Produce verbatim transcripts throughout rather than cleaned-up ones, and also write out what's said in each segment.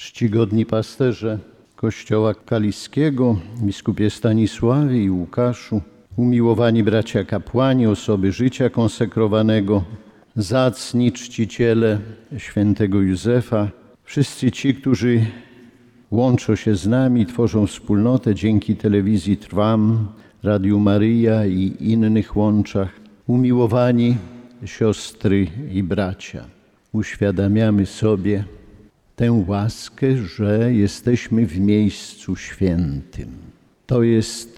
Czcigodni pasterze Kościoła Kaliskiego, biskupie Stanisławie i Łukaszu, umiłowani bracia kapłani, osoby życia konsekrowanego, zacni czciciele świętego Józefa, wszyscy ci, którzy łączą się z nami, tworzą wspólnotę dzięki telewizji Trwam, Radiu Maryja i innych łączach, umiłowani siostry i bracia. Uświadamiamy sobie tę łaskę, że jesteśmy w miejscu świętym. To jest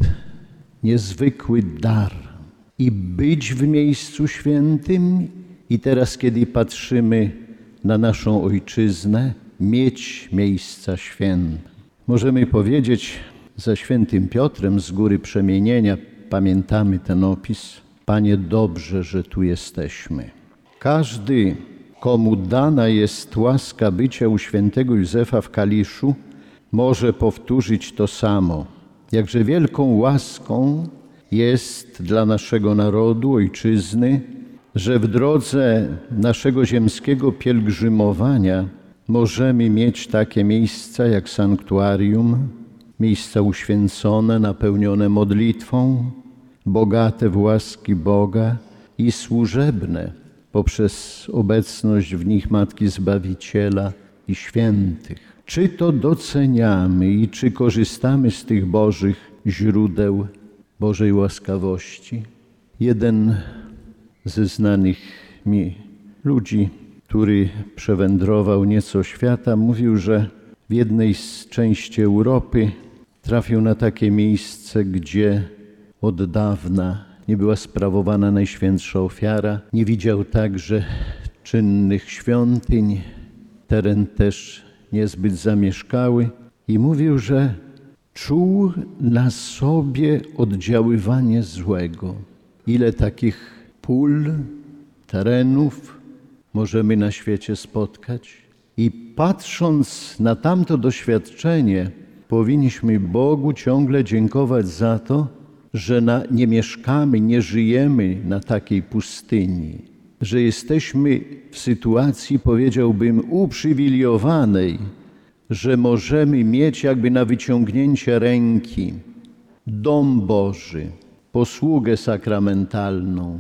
niezwykły dar i być w miejscu świętym, i teraz, kiedy patrzymy na naszą ojczyznę, mieć miejsca święte. Możemy powiedzieć za świętym Piotrem z Góry Przemienienia, pamiętamy ten opis: Panie, dobrze, że tu jesteśmy. Każdy, komu dana jest łaska bycia u świętego Józefa w Kaliszu, może powtórzyć to samo. Jakże wielką łaską jest dla naszego narodu, ojczyzny, że w drodze naszego ziemskiego pielgrzymowania możemy mieć takie miejsca jak sanktuarium, miejsca uświęcone, napełnione modlitwą, bogate w łaski Boga i służebne poprzez obecność w nich Matki Zbawiciela i świętych. Czy to doceniamy i czy korzystamy z tych Bożych źródeł Bożej łaskawości? Jeden ze znanych mi ludzi, który przewędrował nieco świata, mówił, że w jednej z części Europy trafił na takie miejsce, gdzie od dawna nie była sprawowana Najświętsza Ofiara. Nie widział także czynnych świątyń, teren też niezbyt zamieszkały i mówił, że czuł na sobie oddziaływanie złego. Ile takich pól, terenów możemy na świecie spotkać? I patrząc na tamto doświadczenie, powinniśmy Bogu ciągle dziękować za to, że na, nie mieszkamy, nie żyjemy na takiej pustyni, że jesteśmy w sytuacji, powiedziałbym, uprzywilejowanej, że możemy mieć jakby na wyciągnięcie ręki dom Boży, posługę sakramentalną,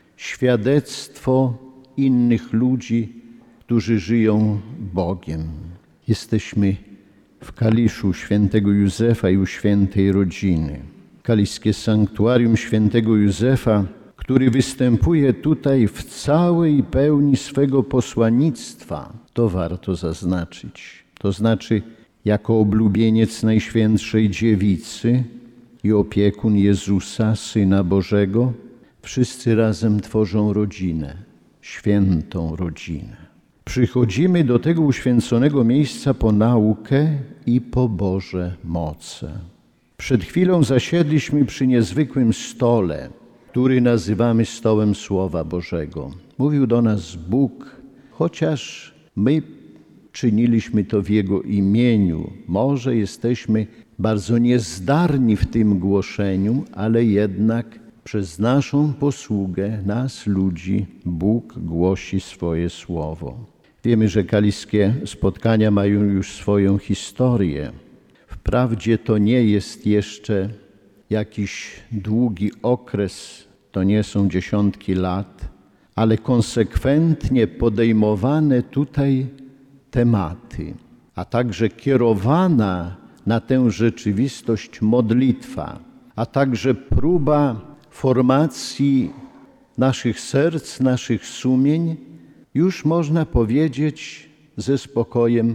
świadectwo innych ludzi, którzy żyją Bogiem. Jesteśmy w Kaliszu świętego Józefa i u świętej rodziny. Kaliskie sanktuarium świętego Józefa, który występuje tutaj w całej pełni swego posłannictwa, to warto zaznaczyć. To znaczy, jako oblubieniec Najświętszej Dziewicy i opiekun Jezusa, Syna Bożego, wszyscy razem tworzą rodzinę, świętą rodzinę. Przychodzimy do tego uświęconego miejsca po naukę i po Boże moce. Przed chwilą zasiedliśmy przy niezwykłym stole, który nazywamy stołem Słowa Bożego. Mówił do nas Bóg, chociaż my czyniliśmy to w Jego imieniu. Może jesteśmy bardzo niezdarni w tym głoszeniu, ale jednak przez naszą posługę, nas ludzi, Bóg głosi swoje słowo. Wiemy, że kaliskie spotkania mają już swoją historię. Wprawdzie to nie jest jeszcze jakiś długi okres, to nie są dziesiątki lat, ale konsekwentnie podejmowane tutaj tematy, a także kierowana na tę rzeczywistość modlitwa, a także próba formacji naszych serc, naszych sumień, już można powiedzieć ze spokojem,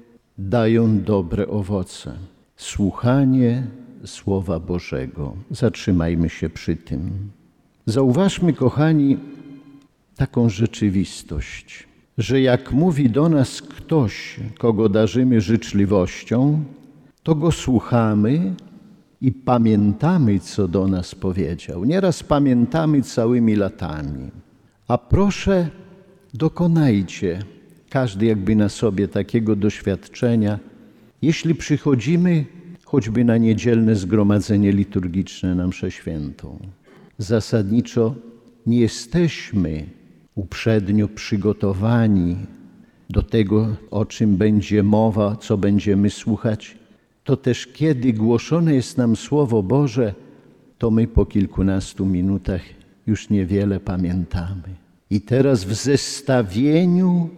dają dobre owoce. Słuchanie Słowa Bożego. Zatrzymajmy się przy tym. Zauważmy, kochani, taką rzeczywistość, że jak mówi do nas ktoś, kogo darzymy życzliwością, to go słuchamy i pamiętamy, co do nas powiedział. Nieraz pamiętamy całymi latami. A proszę, dokonajcie, każdy jakby na sobie takiego doświadczenia, jeśli przychodzimy choćby na niedzielne zgromadzenie liturgiczne na mszę świętą. Zasadniczo nie jesteśmy uprzednio przygotowani do tego, o czym będzie mowa, co będziemy słuchać, to też kiedy głoszone jest nam Słowo Boże, to my po kilkunastu minutach już niewiele pamiętamy. I teraz w zestawieniu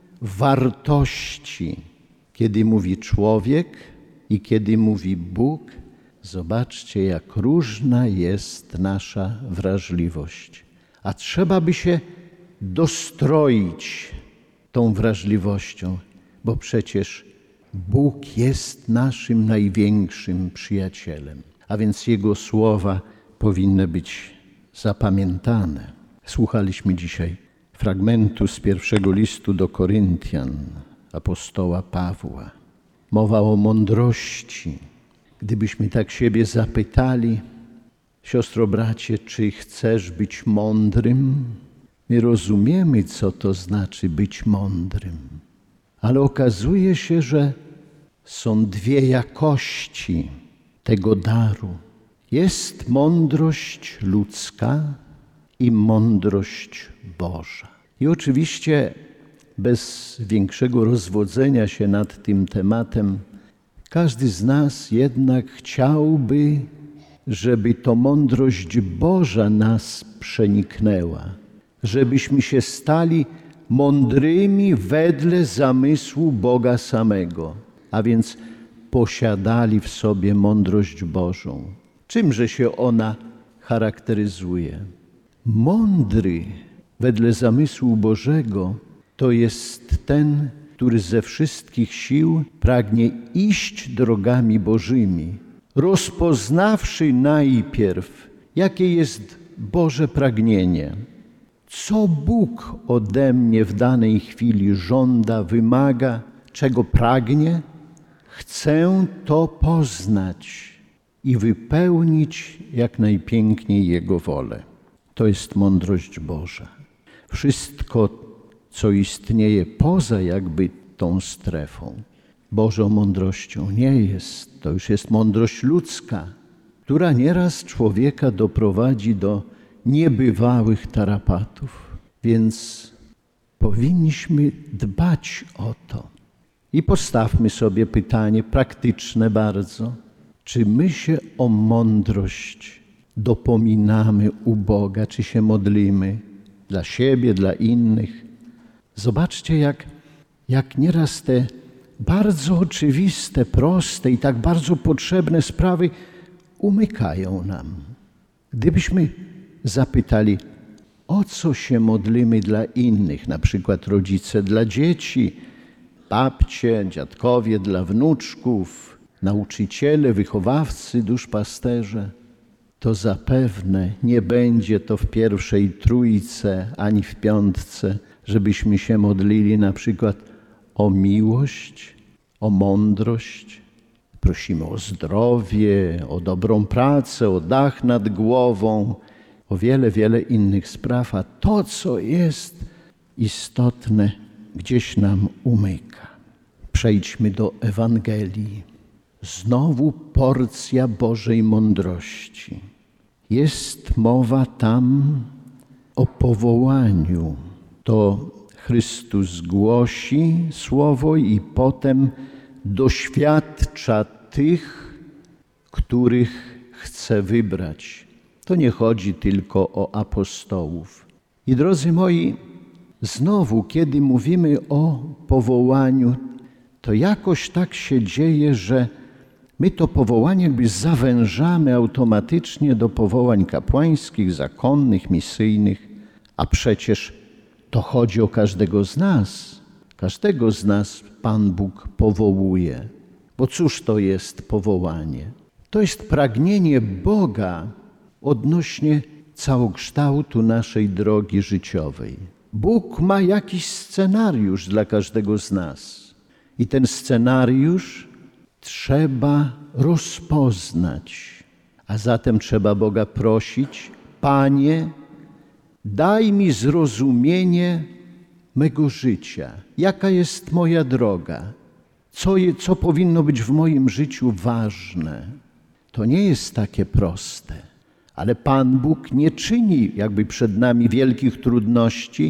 wartości, kiedy mówi człowiek i kiedy mówi Bóg, zobaczcie, jak różna jest nasza wrażliwość. A trzeba by się dostroić tą wrażliwością, bo przecież Bóg jest naszym największym przyjacielem, a więc Jego słowa powinny być zapamiętane. Słuchaliśmy dzisiaj fragmentu z pierwszego listu do Koryntian apostoła Pawła. Mowa o mądrości. Gdybyśmy tak siebie zapytali, siostro, bracie, czy chcesz być mądrym? My rozumiemy, co to znaczy być mądrym, ale okazuje się, że są dwie jakości tego daru. Jest mądrość ludzka i mądrość Boża. I oczywiście bez większego rozwodzenia się nad tym tematem, każdy z nas jednak chciałby, żeby to mądrość Boża nas przeniknęła, żebyśmy się stali mądrymi wedle zamysłu Boga samego, a więc posiadali w sobie mądrość Bożą. Czymże się ona charakteryzuje? Mądry wedle zamysłu Bożego to jest ten, który ze wszystkich sił pragnie iść drogami Bożymi, rozpoznawszy najpierw, jakie jest Boże pragnienie, co Bóg ode mnie w danej chwili żąda, wymaga, czego pragnie. Chcę to poznać i wypełnić jak najpiękniej Jego wolę. To jest mądrość Boża. Wszystko, co istnieje poza jakby tą strefą, Bożą mądrością nie jest. To już jest mądrość ludzka, która nieraz człowieka doprowadzi do niebywałych tarapatów. Więc powinniśmy dbać o to. I postawmy sobie pytanie praktyczne bardzo. Czy my się o mądrość dopominamy u Boga, czy się modlimy dla siebie, dla innych? Zobaczcie, jak, jak nieraz te bardzo oczywiste, proste i tak bardzo potrzebne sprawy umykają nam. Gdybyśmy zapytali, o co się modlimy dla innych, na przykład rodzice dla dzieci, babcie, dziadkowie dla wnuczków, nauczyciele, wychowawcy, duszpasterze, to zapewne nie będzie to w pierwszej trójce ani w piątce, żebyśmy się modlili na przykład o miłość, o mądrość. Prosimy o zdrowie, o dobrą pracę, o dach nad głową, o wiele, wiele innych spraw, a to, co jest istotne, gdzieś nam umyka. Przejdźmy do Ewangelii. Znowu porcja Bożej mądrości. Jest mowa tam o powołaniu. To Chrystus głosi słowo i potem doświadcza tych, których chce wybrać. To nie chodzi tylko o apostołów. I drodzy moi, znowu, kiedy mówimy o powołaniu, to jakoś tak się dzieje, że my to powołanie jakby zawężamy automatycznie do powołań kapłańskich, zakonnych, misyjnych, a przecież to chodzi o każdego z nas. Każdego z nas Pan Bóg powołuje. Bo cóż to jest powołanie? To jest pragnienie Boga odnośnie całokształtu naszej drogi życiowej. Bóg ma jakiś scenariusz dla każdego z nas. I ten scenariusz trzeba rozpoznać. A zatem trzeba Boga prosić, Panie, daj mi zrozumienie mego życia. Jaka jest moja droga? Co, je, co powinno być w moim życiu ważne? To nie jest takie proste. Ale Pan Bóg nie czyni jakby przed nami wielkich trudności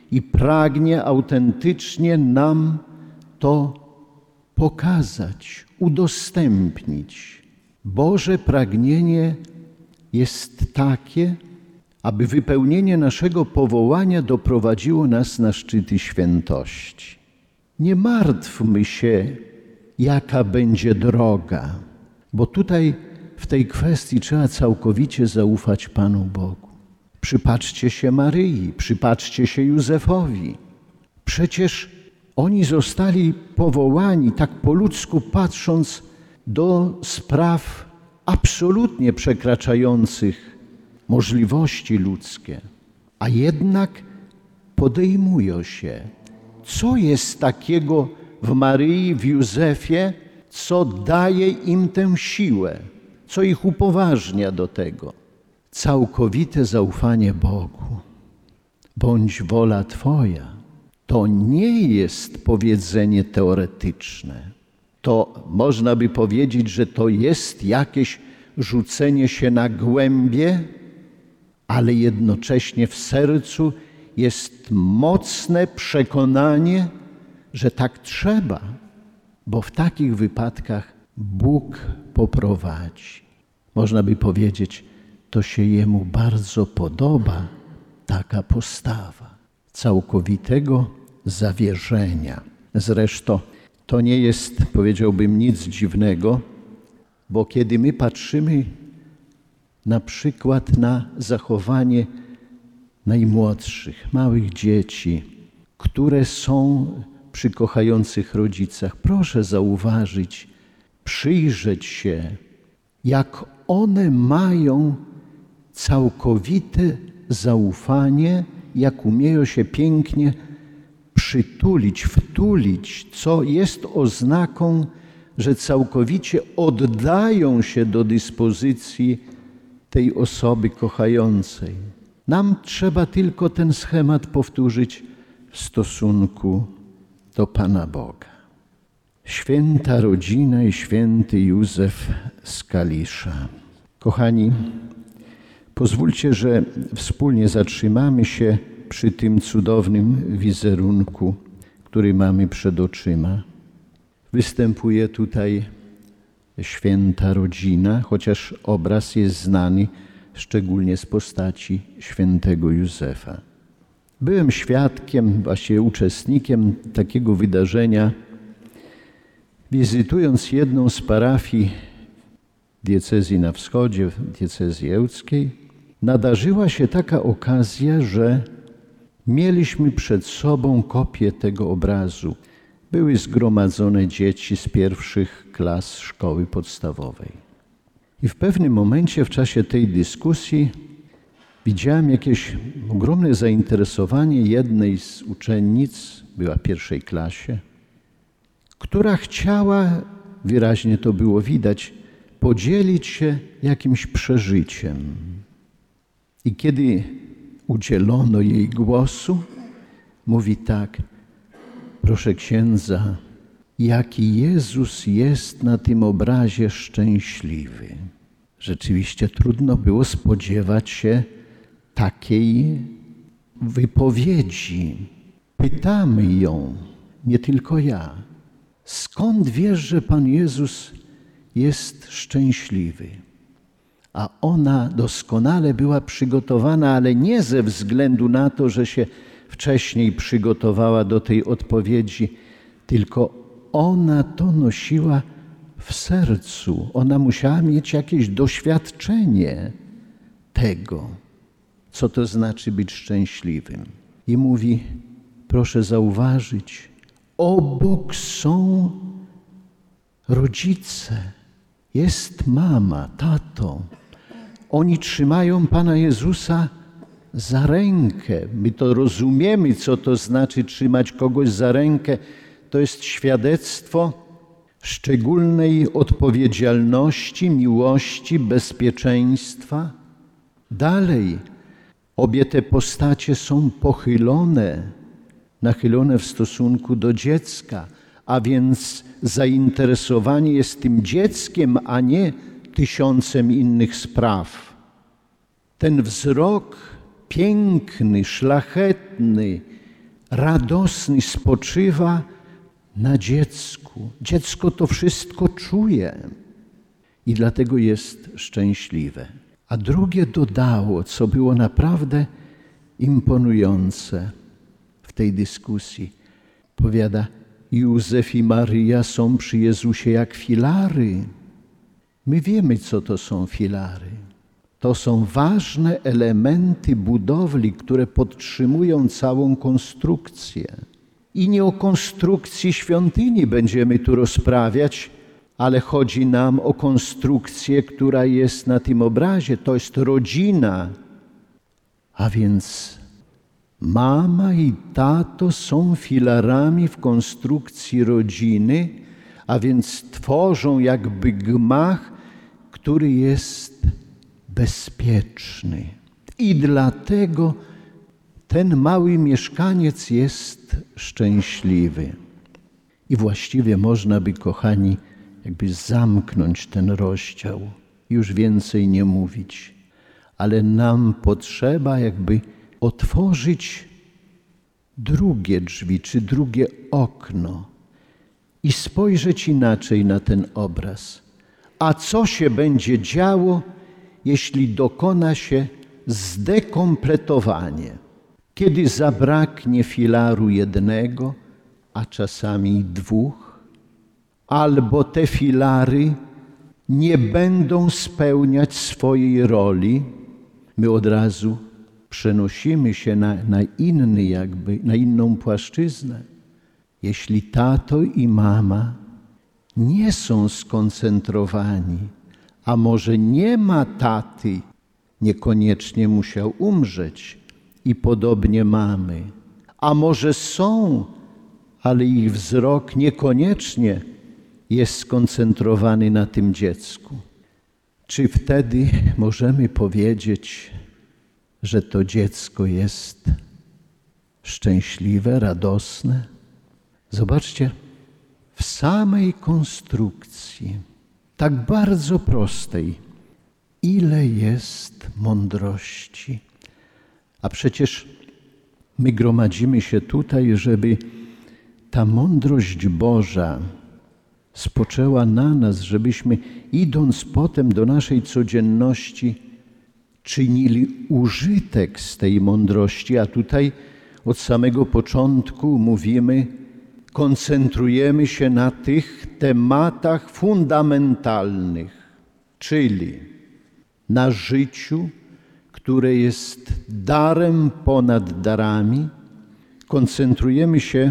i pragnie autentycznie nam to pokazać, udostępnić. Boże pragnienie jest takie, aby wypełnienie naszego powołania doprowadziło nas na szczyty świętości. Nie martwmy się, jaka będzie droga, bo tutaj w tej kwestii trzeba całkowicie zaufać Panu Bogu. Przypatrzcie się Maryi, przypatrzcie się Józefowi. Przecież oni zostali powołani, tak po ludzku patrząc, do spraw absolutnie przekraczających możliwości ludzkie, a jednak podejmują się. Co jest takiego w Maryi, w Józefie, co daje im tę siłę, co ich upoważnia do tego? Całkowite zaufanie Bogu. Bądź wola Twoja. To nie jest powiedzenie teoretyczne. To można by powiedzieć, że to jest jakieś rzucenie się na głębie, ale jednocześnie w sercu jest mocne przekonanie, że tak trzeba, bo w takich wypadkach Bóg poprowadzi. Można by powiedzieć, to się Jemu bardzo podoba taka postawa całkowitego zawierzenia. Zresztą to nie jest, powiedziałbym, nic dziwnego, bo kiedy my patrzymy na przykład na zachowanie najmłodszych, małych dzieci, które są przy kochających rodzicach, proszę zauważyć, przyjrzeć się, jak one mają całkowite zaufanie, jak umieją się pięknie przytulić, wtulić, co jest oznaką, że całkowicie oddają się do dyspozycji tej osoby kochającej. Nam trzeba tylko ten schemat powtórzyć w stosunku do Pana Boga. Święta rodzina i święty Józef z Kalisza. Kochani, pozwólcie, że wspólnie zatrzymamy się przy tym cudownym wizerunku, który mamy przed oczyma. Występuje tutaj święta rodzina, chociaż obraz jest znany szczególnie z postaci świętego Józefa. Byłem świadkiem, właściwie uczestnikiem takiego wydarzenia, wizytując jedną z parafii diecezji na wschodzie, diecezji ełckiej. Nadarzyła się taka okazja, że mieliśmy przed sobą kopię tego obrazu. Były zgromadzone dzieci z pierwszych klas szkoły podstawowej. I w pewnym momencie w czasie tej dyskusji widziałem jakieś ogromne zainteresowanie jednej z uczennic, była w pierwszej klasie, która chciała, wyraźnie to było widać, podzielić się jakimś przeżyciem. I kiedy udzielono jej głosu, mówi tak: proszę księdza, jaki Jezus jest na tym obrazie szczęśliwy. Rzeczywiście trudno było spodziewać się takiej wypowiedzi. Pytamy ją, nie tylko ja, skąd wiesz, że Pan Jezus jest szczęśliwy? A ona doskonale była przygotowana, ale nie ze względu na to, że się wcześniej przygotowała do tej odpowiedzi, tylko ona to nosiła w sercu. Ona musiała mieć jakieś doświadczenie tego, co to znaczy być szczęśliwym. I mówi, proszę zauważyć, obok są rodzice, jest mama, tato. Oni trzymają Pana Jezusa za rękę. My to rozumiemy, co to znaczy trzymać kogoś za rękę. To jest świadectwo szczególnej odpowiedzialności, miłości, bezpieczeństwa. Dalej, obie te postacie są pochylone, nachylone w stosunku do dziecka, a więc zainteresowanie jest tym dzieckiem, a nie tysiącem innych spraw. Ten wzrok piękny, szlachetny, radosny spoczywa na dziecku. Dziecko to wszystko czuje i dlatego jest szczęśliwe. A drugie dodało, co było naprawdę imponujące w tej dyskusji. Powiada, Józef i Maryja są przy Jezusie jak filary. My wiemy, co to są filary. To są ważne elementy budowli, które podtrzymują całą konstrukcję. I nie o konstrukcji świątyni będziemy tu rozprawiać, ale chodzi nam o konstrukcję, która jest na tym obrazie. To jest rodzina. A więc mama i tato są filarami w konstrukcji rodziny, a więc tworzą jakby gmach, który jest bezpieczny. I dlatego ten mały mieszkaniec jest szczęśliwy. I właściwie można by, kochani, jakby zamknąć ten rozdział, już więcej nie mówić. Ale nam potrzeba jakby otworzyć drugie drzwi, czy drugie okno i spojrzeć inaczej na ten obraz. A co się będzie działo, jeśli dokona się zdekompletowanie? Kiedy zabraknie filaru jednego, a czasami dwóch, albo te filary nie będą spełniać swojej roli, my od razu przenosimy się na, na inny jakby, na inną płaszczyznę. Jeśli tato i mama nie są skoncentrowani, a może nie ma taty, niekoniecznie musiał umrzeć i podobnie mamy, a może są, ale ich wzrok niekoniecznie jest skoncentrowany na tym dziecku. Czy wtedy możemy powiedzieć, że to dziecko jest szczęśliwe, radosne? Zobaczcie, w samej konstrukcji, tak bardzo prostej, ile jest mądrości. A przecież my gromadzimy się tutaj, żeby ta mądrość Boża spoczęła na nas, żebyśmy idąc potem do naszej codzienności czynili użytek z tej mądrości, a tutaj od samego początku mówimy, koncentrujemy się na tych tematach fundamentalnych, czyli na życiu, które jest darem ponad darami, koncentrujemy się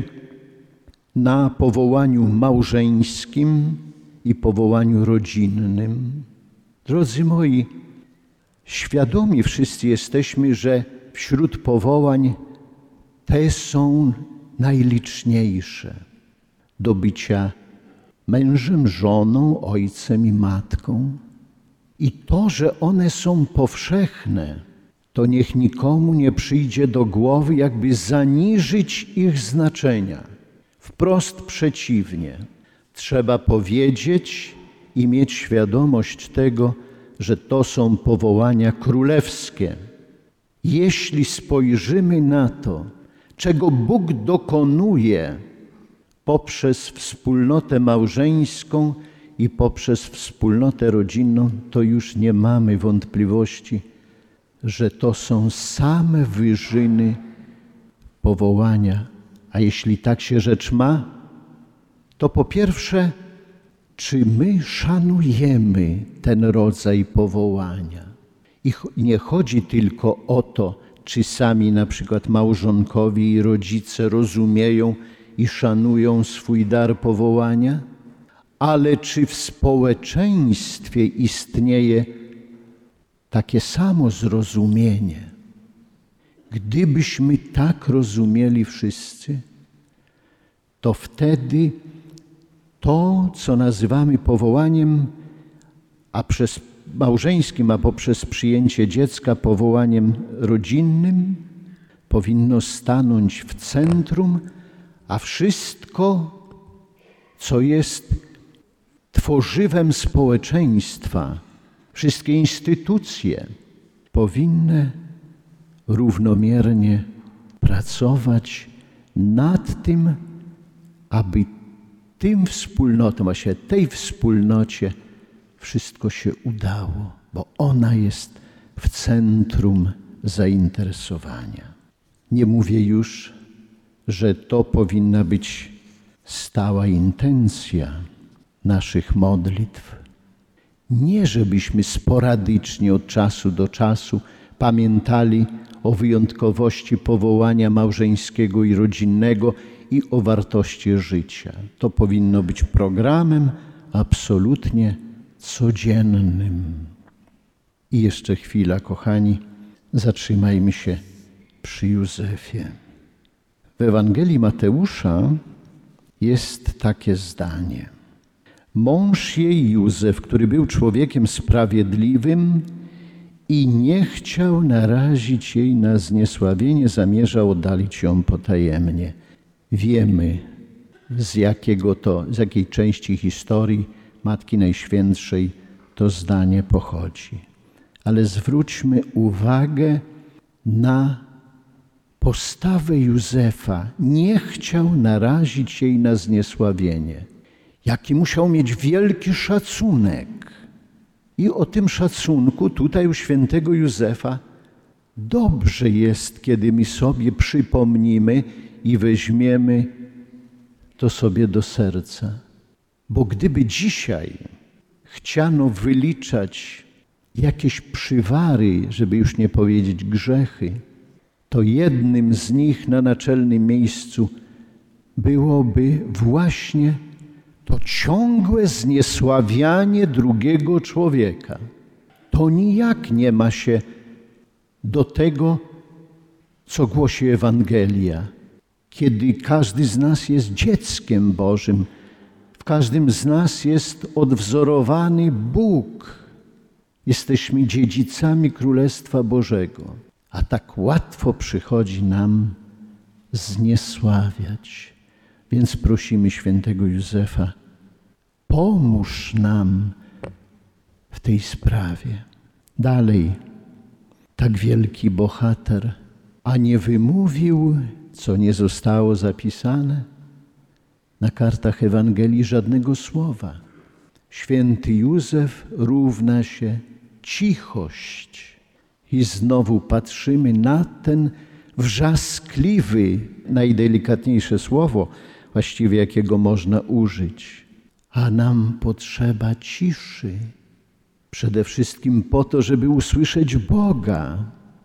na powołaniu małżeńskim i powołaniu rodzinnym. Drodzy moi, świadomi wszyscy jesteśmy, że wśród powołań te są najliczniejsze do bycia mężem, żoną, ojcem i matką. I to, że one są powszechne, to niech nikomu nie przyjdzie do głowy, jakby zaniżyć ich znaczenia. Wprost przeciwnie. Trzeba powiedzieć i mieć świadomość tego, że to są powołania królewskie. Jeśli spojrzymy na to, czego Bóg dokonuje poprzez wspólnotę małżeńską i poprzez wspólnotę rodzinną, to już nie mamy wątpliwości, że to są same wyżyny powołania. A jeśli tak się rzecz ma, to po pierwsze, czy my szanujemy ten rodzaj powołania? I nie chodzi tylko o to, czy sami na przykład małżonkowie i rodzice rozumieją i szanują swój dar powołania, ale czy w społeczeństwie istnieje takie samo zrozumienie? Gdybyśmy tak rozumieli wszyscy, to wtedy to, co nazywamy powołaniem, a przez małżeńskim, a poprzez przyjęcie dziecka powołaniem rodzinnym, powinno stanąć w centrum, a wszystko, co jest tworzywem społeczeństwa, wszystkie instytucje powinny równomiernie pracować nad tym, aby tym wspólnotom, właśnie tej wspólnocie wszystko się udało, bo ona jest w centrum zainteresowania. Nie mówię już, że to powinna być stała intencja naszych modlitw. Nie żebyśmy sporadycznie od czasu do czasu pamiętali o wyjątkowości powołania małżeńskiego i rodzinnego i o wartości życia. To powinno być programem absolutnie codziennym. I jeszcze chwila, kochani, zatrzymajmy się przy Józefie. W Ewangelii Mateusza jest takie zdanie. Mąż jej Józef, który był człowiekiem sprawiedliwym i nie chciał narazić jej na zniesławienie, zamierzał oddalić ją potajemnie. Wiemy, z jakiego to, z jakiej części historii Matki Najświętszej to zdanie pochodzi. Ale zwróćmy uwagę na postawę Józefa. Nie chciał narazić jej na zniesławienie. Jaki musiał mieć wielki szacunek. I o tym szacunku tutaj u świętego Józefa dobrze jest, kiedy my sobie przypomnimy i weźmiemy to sobie do serca. Bo gdyby dzisiaj chciano wyliczać jakieś przywary, żeby już nie powiedzieć grzechy, to jednym z nich na naczelnym miejscu byłoby właśnie to ciągłe zniesławianie drugiego człowieka. To nijak nie ma się do tego, co głosi Ewangelia. Kiedy każdy z nas jest dzieckiem Bożym, w każdym z nas jest odwzorowany Bóg. Jesteśmy dziedzicami Królestwa Bożego, a tak łatwo przychodzi nam zniesławiać. Więc prosimy świętego Józefa, pomóż nam w tej sprawie. Dalej, tak wielki bohater, a nie wymówił, co nie zostało zapisane na kartach Ewangelii, żadnego słowa. Święty Józef równa się cichość. I znowu patrzymy na ten wrzaskliwy, najdelikatniejsze słowo, właściwie jakiego można użyć. A nam potrzeba ciszy. Przede wszystkim po to, żeby usłyszeć Boga.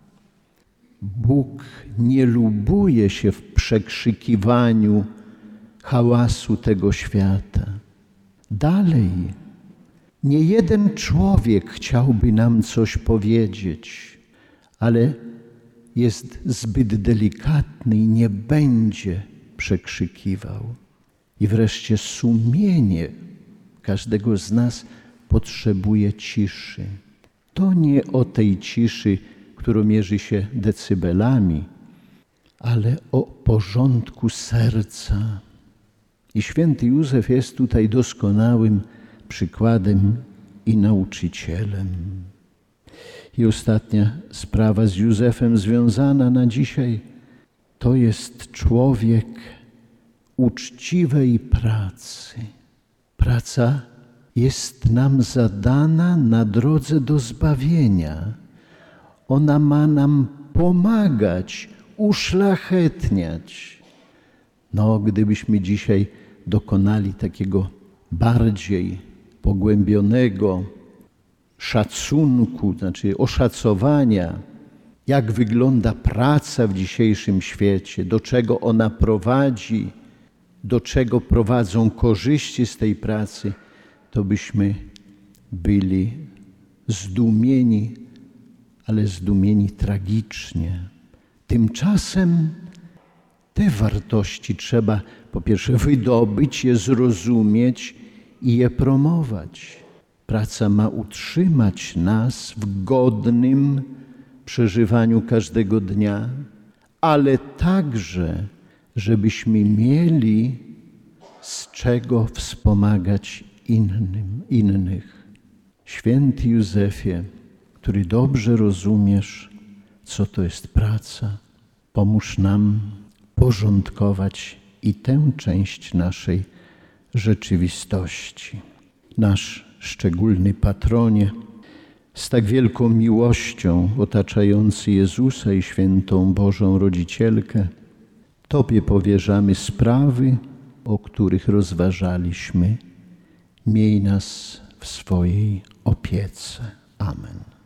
Bóg nie lubuje się w przekrzykiwaniu hałasu tego świata. Dalej, nie jeden człowiek chciałby nam coś powiedzieć, ale jest zbyt delikatny i nie będzie przekrzykiwał. I wreszcie sumienie każdego z nas potrzebuje ciszy. To nie o tej ciszy, którą mierzy się decybelami, ale o porządku serca. I święty Józef jest tutaj doskonałym przykładem i nauczycielem. I ostatnia sprawa z Józefem związana na dzisiaj, to jest człowiek uczciwej pracy. Praca jest nam zadana na drodze do zbawienia. Ona ma nam pomagać, uszlachetniać. No, gdybyśmy dzisiaj dokonali takiego bardziej pogłębionego szacunku, znaczy oszacowania, jak wygląda praca w dzisiejszym świecie, do czego ona prowadzi, do czego prowadzą korzyści z tej pracy, to byśmy byli zdumieni, ale zdumieni tragicznie. Tymczasem te wartości trzeba po pierwsze wydobyć, je zrozumieć i je promować. Praca ma utrzymać nas w godnym przeżywaniu każdego dnia, ale także, żebyśmy mieli z czego wspomagać innym, innych. Święty Józefie, który dobrze rozumiesz, co to jest praca, pomóż nam porządkować i tę część naszej rzeczywistości. Nasz szczególny patronie, z tak wielką miłością otaczający Jezusa i świętą Bożą Rodzicielkę, Tobie powierzamy sprawy, o których rozważaliśmy. Miej nas w swojej opiece. Amen.